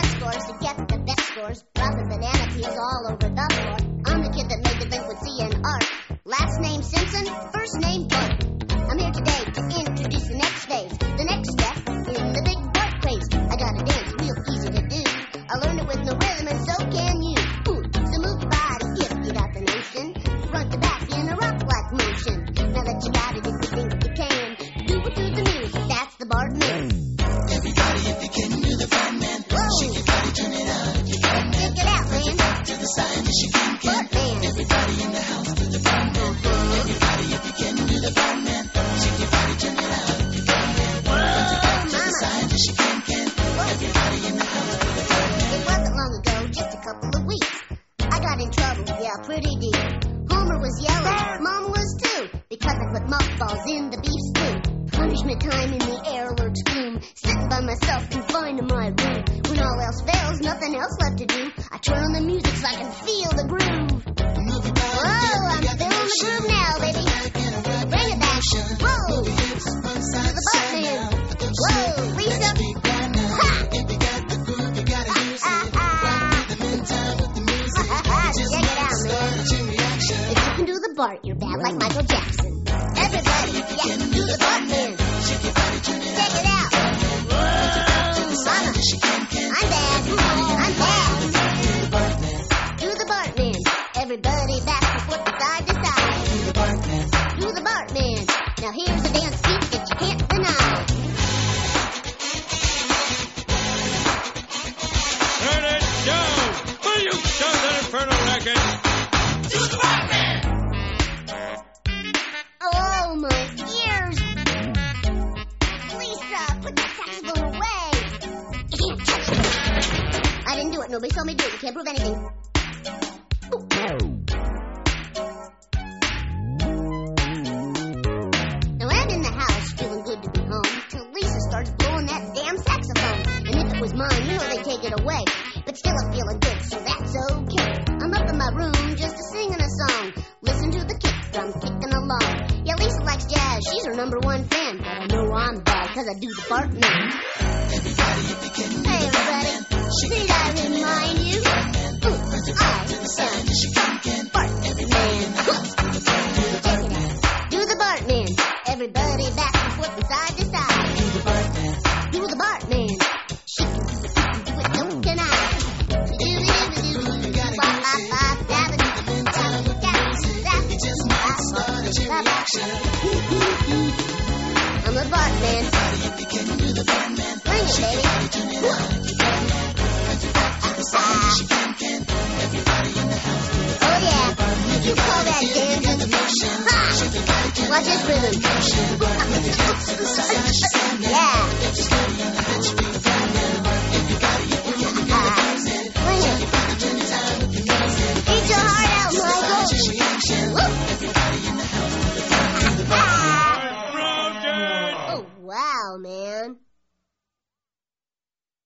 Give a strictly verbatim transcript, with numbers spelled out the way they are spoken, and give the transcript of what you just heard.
test scores to get the best scores, rather than anarchies all over the floor. I'm the kid that made delinquency and art. Last name Simpson, first name Bart. I'm here today to introduce the next phase, the next step in the big Bart craze. I got a dance real easy to do. I learned it with no rhythm, and so can you. Ooh, so move your body if you got the notion. Front to back in a rock-like motion. Now that you got it, if you think you can, do it to the music. That's the Bart man. Everybody, if you can, do the Bart man. Whoa. Shake your body, turn it out if you can, man. Check it out, man. To the side, if you can, can. Bart man. Everybody in the house, do the Bart man. Everybody, if you can, do the Bart man. Shake your body, turn it out if you can, man. To the side, if you can, can. Everybody in the house, do the Bart man. It wasn't long ago, just a couple of weeks. I got in trouble, yeah, pretty deep. Homer was yelling, Mom was too, because I put mothballs in the beef stew. Punishment time in the air lurks gloom. Sitting by myself, confined to my room. When all else fails, nothing else left to do. I turn on the music so I can feel the groove. Whoa, I'm feeling the groove now, baby. Bring it back. Whoa, to the Bart man. Whoa, Lisa. Ha! Ah, ah, ah. Check it out, man. If you can do the Bart, you're bad like Michael Jackson. Everybody, yeah, do the Bart man. Check it out. Whoa, mama. I'm bad. I'm bad. Do the Bart man. Everybody back and forth from side to side. Do the Bart man. Do the Bart man. Now here's a dance beat that you can't deny. Turn it down! Will you stop that infernal racket? Do the Bart man. Oh, my ears. Lisa, put that saxophone away. You can't touch it. I didn't do it. Nobody saw me do it. You can't prove anything. Now I'm in the house, feeling good to be home, till Lisa starts blowing that damn saxophone. And if it was mine, you know they'd take it away. But still I'm feeling good, so that's okay. I'm up in my room just a singing a song. Listen to the kick drum kicking along. Yeah, Lisa likes jazz, she's her number one fan. But I know I'm bad, cause I do the Bart man. Everybody, if you can, do Hey the Bart everybody, man. did I remind you? Ooh, I To the side, if you can, can. Bart Everybody in the man. house, do the Bart man. Check it out. Do the Bart man. Everybody back and forth from side to side. Do the Bart man. Do the Bart man. She can do it, she can do it, so can I. Do do do do do. Bop bop bop, dab it, dab it, dab it, dab it. Just might start a reaction. I'm the Bart man. If you can, do the Bart man. Bring it, baby. Turn it out if you can, man. To the side, if you can, can. Everybody in the house, do the Oh yeah. Did you call that dancing? Ha! Watch this rhythm. Yeah.